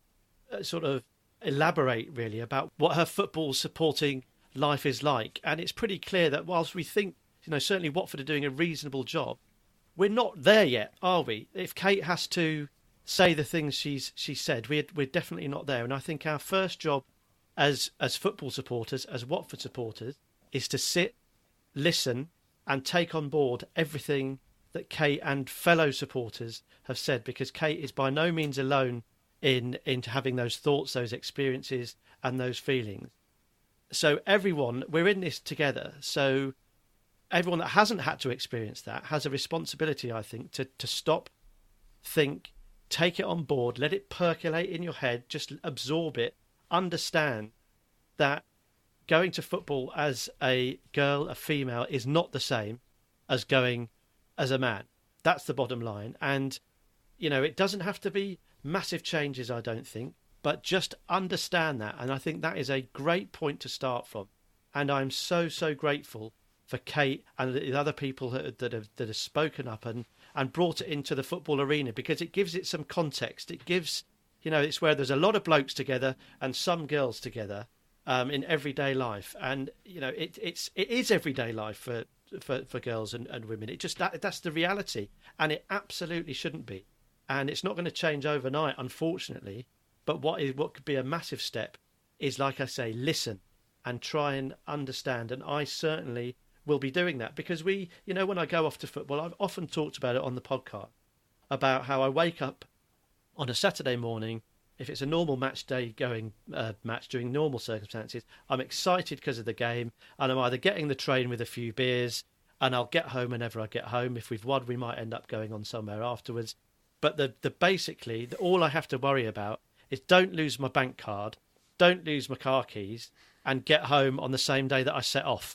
uh, sort of elaborate really about what her football supporting life is like, and it's pretty clear that whilst we think, you know, certainly Watford are doing a reasonable job, we're not there yet, are we? If Kate has to say the things she's she said, we're we're definitely not there. And I think our first job as as football supporters, as Watford supporters, is to sit, listen, and take on board everything that Kate and fellow supporters have said, because Kate is by no means alone in in having those thoughts, those experiences, and those feelings. So everyone, we're in this together. So everyone that hasn't had to experience that has a responsibility, I think, to to stop, think, take it on board, let it percolate in your head, just absorb it, understand that going to football as a girl, a female, is not the same as going as a man. That's the bottom line. And, you know, it doesn't have to be massive changes, I don't think, but just understand that. And I think that is a great point to start from. And I'm so, so grateful for Kate and the other people that have that have spoken up and, and brought it into the football arena, because it gives it some context. It gives, you know, it's where there's a lot of blokes together and some girls together um, in everyday life. And, you know, it, it's, it is everyday life for, for, for girls and, and women. It just, that, that's the reality. And it absolutely shouldn't be. And it's not going to change overnight, unfortunately. But what is, what could be a massive step is, like I say, listen and try and understand. And I certainly will be doing that, because we, you know, when I go off to football, I've often talked about it on the podcast, about how I wake up on a Saturday morning, if it's a normal match day going uh, match during normal circumstances, I'm excited because of the game, and I'm either getting the train with a few beers, and I'll get home whenever I get home. If we've won, we might end up going on somewhere afterwards. But the, the basically, the, all I have to worry about is don't lose my bank card, don't lose my car keys, and get home on the same day that I set off.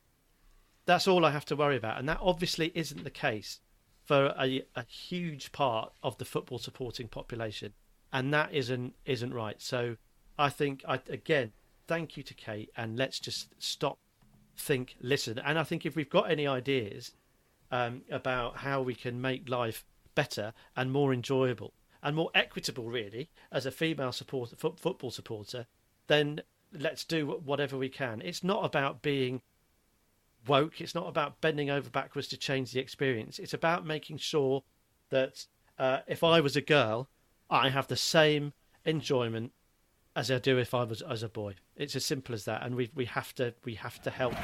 That's all I have to worry about. And that obviously isn't the case for a, a huge part of the football supporting population. And that isn't isn't right. So I think, I, again, thank you to Kate, and let's just stop, think, listen. And I think if we've got any ideas um, about how we can make life better and more enjoyable and more equitable, really, as a female supporter, fo- football supporter, then let's do whatever we can. It's not about being woke. It's not about bending over backwards to change the experience. It's about making sure that uh, if I was a girl, I have the same enjoyment as I do if I was as a boy. It's as simple as that, and we we have to we have to help.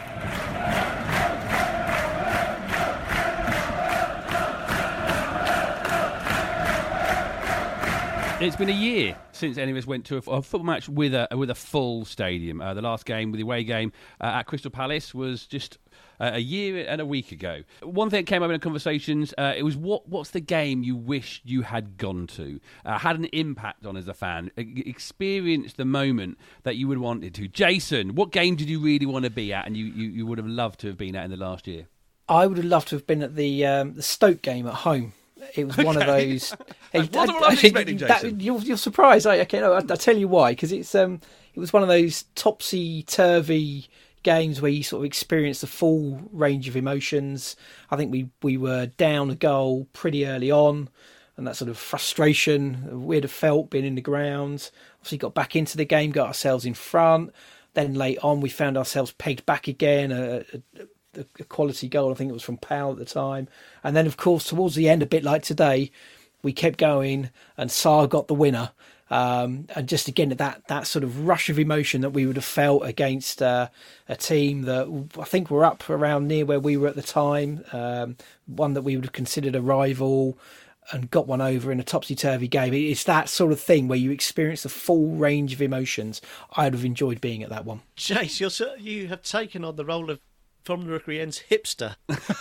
It's been a year since any of us went to a, a football match with a with a full stadium. Uh, the last game, the away game uh, at Crystal Palace, was just uh, a year and a week ago. One thing that came up in the conversations, uh, it was what what's the game you wish you had gone to, uh, had an impact on as a fan, e- experienced the moment that you would have wanted to. Jason, what game did you really want to be at, and you, you, you would have loved to have been at in the last year? I would have loved to have been at the um, the Stoke game at home. It was one okay. of those. Wasn't what I was expecting, Jason. That, you're, you're surprised. I, okay, no, I'll tell you why. Because it's um, it was one of those topsy turvy games where you sort of experience the full range of emotions. I think we we were down a goal pretty early on, and that sort of frustration we'd have felt being in the ground. Obviously, got back into the game, got ourselves in front. Then late on, we found ourselves pegged back again. A, a, a quality goal, I think it was from Powell at the time. And then, of course, towards the end, a bit like today, we kept going and Sarr got the winner. Um, and just again, that that sort of rush of emotion that we would have felt against uh, a team that I think were up around near where we were at the time, um, one that we would have considered a rival, and got one over in a topsy-turvy game. It's that sort of thing where you experience the full range of emotions. I'd have enjoyed being at that one. Jace, you're so, you have taken on the role of From the Rookery End's hipster.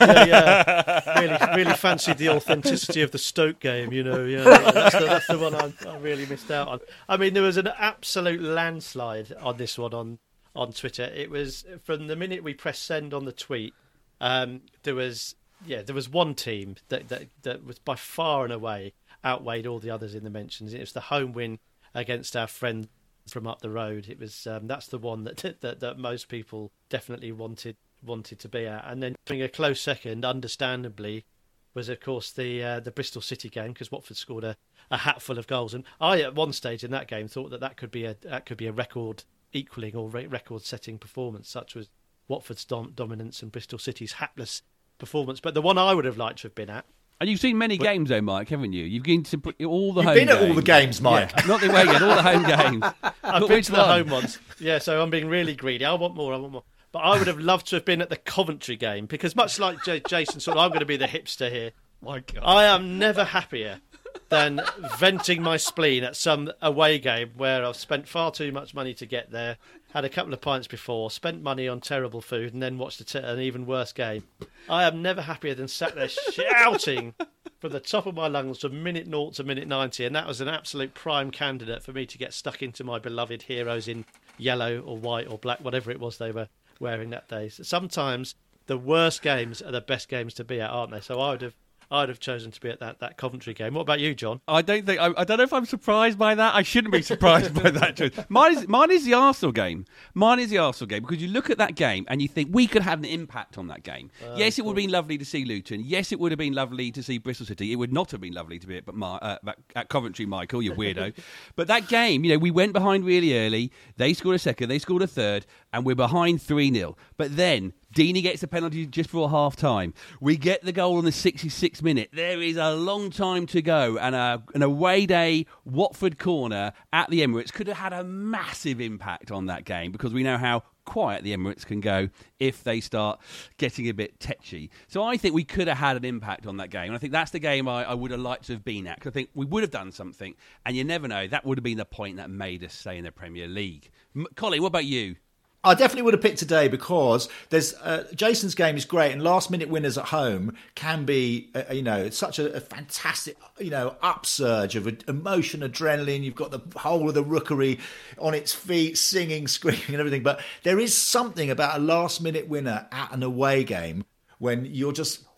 Yeah, uh, really, really fancied the authenticity of the Stoke game. You know, yeah, that's the, that's the one I, I really missed out on. I mean, there was an absolute landslide on this one on on Twitter. It was from the minute we pressed send on the tweet. Um, there was yeah, there was one team that, that that was by far and away outweighed all the others in the mentions. It was the home win against our friend from up the road. It was um, that's the one that, that that most people definitely wanted. wanted to be at. And then being a close second, understandably, was of course the uh, the Bristol City game, because Watford scored a, a hatful of goals, and I at one stage in that game thought that that could be a that could be a record equaling or re- record setting performance. Such was Watford's dom- dominance and Bristol City's hapless performance. But the one I would have liked to have been at. And you've seen many but, games, though, Mike, haven't you? You've been to all the You've home been games. at all the games, Mike. Yeah, not the away games, all the home games. I've but been to the one? home ones. Yeah, so I'm being really greedy. I want more. I want more. But I would have loved to have been at the Coventry game, because much like J- Jason, sort of, I'm going to be the hipster here. My God. I am never happier than venting my spleen at some away game where I've spent far too much money to get there, had a couple of pints before, spent money on terrible food, and then watched a t- an even worse game. I am never happier than sat there shouting from the top of my lungs from minute naught to minute ninety, and that was an absolute prime candidate for me to get stuck into my beloved heroes in yellow or white or black, whatever it was they were wearing that day. So sometimes the worst games are the best games to be at, aren't they? So I would have I'd have chosen to be at that, that Coventry game. What about you, John? I don't think I, I don't know if I'm surprised by that. I shouldn't be surprised by that. Mine is mine is the Arsenal game. Mine is the Arsenal game, because you look at that game and you think we could have an impact on that game. Uh, yes, it would have been lovely to see Luton. Yes, it would have been lovely to see Bristol City. It would not have been lovely to be at, but my, uh, at Coventry, Michael, you weirdo. But that game, you know, we went behind really early. They scored a second. They scored a third, and we're behind three nil. But then Deeney gets the penalty just before half time. We get the goal on the sixty-sixth minute. There is a long time to go, and a, an away day Watford corner at the Emirates could have had a massive impact on that game, because we know how quiet the Emirates can go if they start getting a bit tetchy. So I think we could have had an impact on that game, and I think that's the game I, I would have liked to have been at, because I think we would have done something, and you never know, that would have been the point that made us stay in the Premier League. M- Colin, what about you? I definitely would have picked today, because there's uh, Jason's game is great, and last minute winners at home can be, uh, you know, it's such a, a fantastic, you know, upsurge of emotion, adrenaline. You've got the whole of the Rookery on its feet, singing, screaming, and everything. But there is something about a last minute winner at an away game when you're just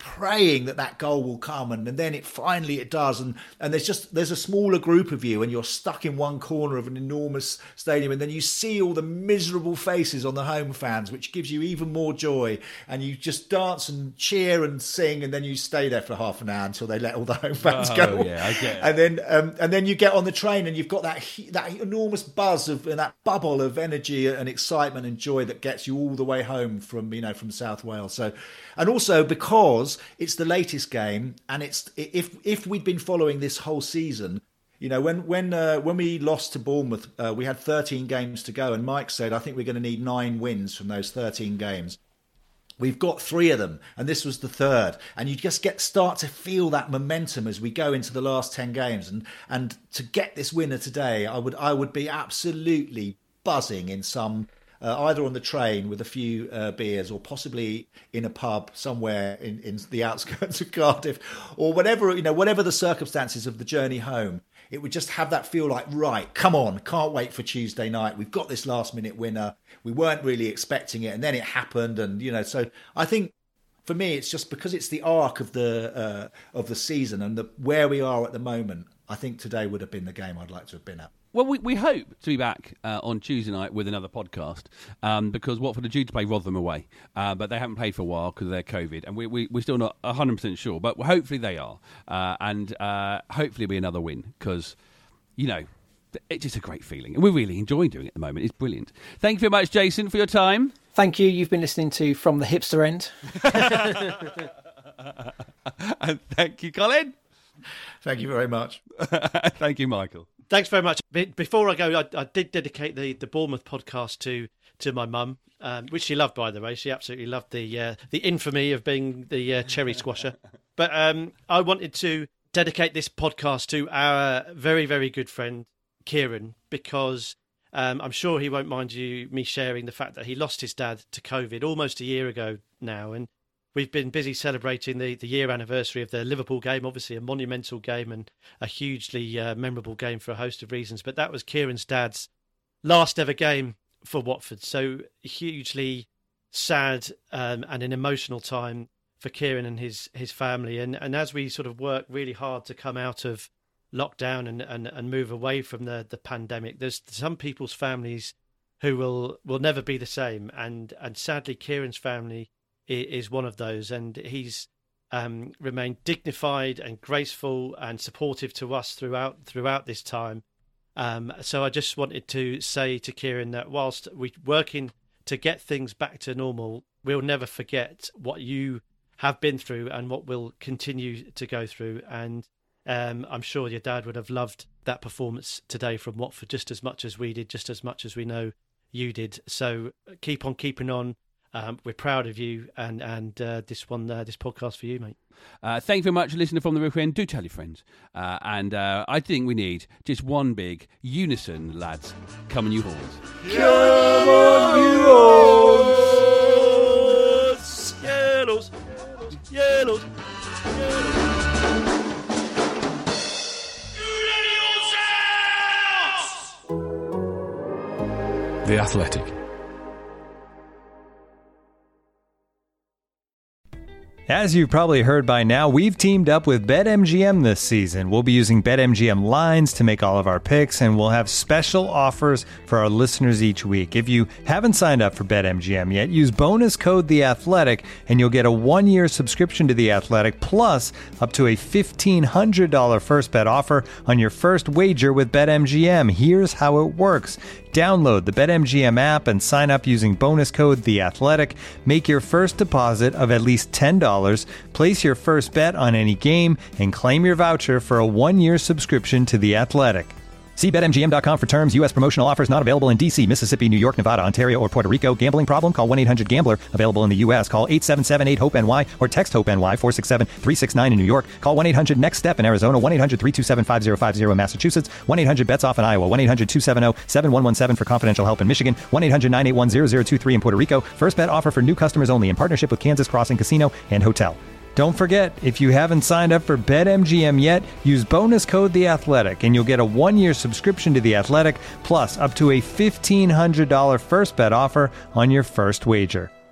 praying that that goal will come, and, and then it finally it does, and and there's just there's a smaller group of you, and you're stuck in one corner of an enormous stadium, and then you see all the miserable faces on the home fans, which gives you even more joy, and you just dance and cheer and sing, and then you stay there for half an hour until they let all the home fans Oh, go. yeah, I get it. And then um, and then you get on the train, and you've got that that enormous buzz of and that bubble of energy and excitement and joy that gets you all the way home from you know from South Wales. So, and also because it's the latest game, and it's if if we'd been following this whole season, you know, when when uh, when we lost to Bournemouth, uh, we had thirteen games to go, and Mike said, I think we're going to need nine wins from those thirteen games. We've got three of them, and this was the third. And you just get start to feel that momentum as we go into the last ten games. And and to get this winner today, I would I would be absolutely buzzing in some. Uh, either on the train with a few uh, beers, or possibly in a pub somewhere in, in the outskirts of Cardiff, or whatever, you know, whatever the circumstances of the journey home. It would just have that feel like, right, come on, can't wait for Tuesday night. We've got this last minute winner. We weren't really expecting it, and then it happened. And, you know, so I think for me, it's just because it's the arc of the uh, of the season and the where we are at the moment. I think today would have been the game I'd like to have been at. Well, we, we hope to be back uh, on Tuesday night with another podcast um, because Watford are due to play Rotherham away, uh, but they haven't played for a while because of their COVID, and we, we, we're still not one hundred percent sure, but hopefully they are, uh, and uh, hopefully it'll be another win because, you know, it's just a great feeling, and we're really enjoying doing it at the moment. It's brilliant. Thank you very much, Jason, for your time. Thank you. You've been listening to From the Hipster End. And thank you, Colin. Thank you very much. Thank you, Michael. Thanks very much. Before I go, I, I did dedicate the, the Bournemouth podcast to to my mum, um, which she loved, by the way. She absolutely loved the uh, the infamy of being the uh, cherry squasher. But um, I wanted to dedicate this podcast to our very, very good friend, Kieran, because um, I'm sure he won't mind you me sharing the fact that he lost his dad to COVID almost a year ago now. And we've been busy celebrating the, the year anniversary of the Liverpool game, obviously a monumental game and a hugely uh, memorable game for a host of reasons. But that was Kieran's dad's last ever game for Watford. So hugely sad um, and an emotional time for Kieran and his, his family. And, and as we sort of work really hard to come out of lockdown and, and, and move away from the, the pandemic, there's some people's families who will, will never be the same. And, and sadly, Kieran's family is one of those, and he's um, remained dignified and graceful and supportive to us throughout throughout this time. Um, so I just wanted to say to Kieran that whilst we're working to get things back to normal, we'll never forget what you have been through and what we'll continue to go through. And um, I'm sure your dad would have loved that performance today from Watford just as much as we did, just as much as we know you did. So keep on keeping on. Um, we're proud of you, and and uh, this one, uh, this podcast for you, mate. Uh, thank you very much for listening from the Rookery End. Do tell your friends. Uh, and uh, I think we need just one big unison, lads. Come on, you horns. Come on, you horns! Yellows, yellows, yellows. The Athletic. As you've probably heard by now, we've teamed up with BetMGM this season. We'll be using BetMGM lines to make all of our picks, and we'll have special offers for our listeners each week. If you haven't signed up for BetMGM yet, use bonus code The Athletic, and you'll get a one-year subscription to The Athletic, plus up to a fifteen hundred dollars first bet offer on your first wager with BetMGM. Here's how it works. Download the BetMGM app and sign up using bonus code The Athletic. Make your first deposit of at least ten dollars. Place your first bet on any game and claim your voucher for a one-year subscription to The Athletic. See Bet M G M dot com for terms. U S promotional offers not available in D C, Mississippi, New York, Nevada, Ontario, or Puerto Rico. Gambling problem? Call one eight hundred gambler. Available in the U S. Call eight seven seven eight hope N Y or text HOPE-NY four six seven three six nine in New York. Call one eight hundred next step in Arizona. one eight hundred three two seven five zero five zero in Massachusetts. one eight hundred bets off in Iowa. one eight hundred two seven zero seven one one seven for confidential help in Michigan. one eight hundred nine eight one zero zero two three in Puerto Rico. First bet offer for new customers only in partnership with Kansas Crossing Casino and Hotel. Don't forget, if you haven't signed up for BetMGM yet, use bonus code The Athletic, and you'll get a one-year subscription to The Athletic, plus up to a fifteen hundred dollars first bet offer on your first wager.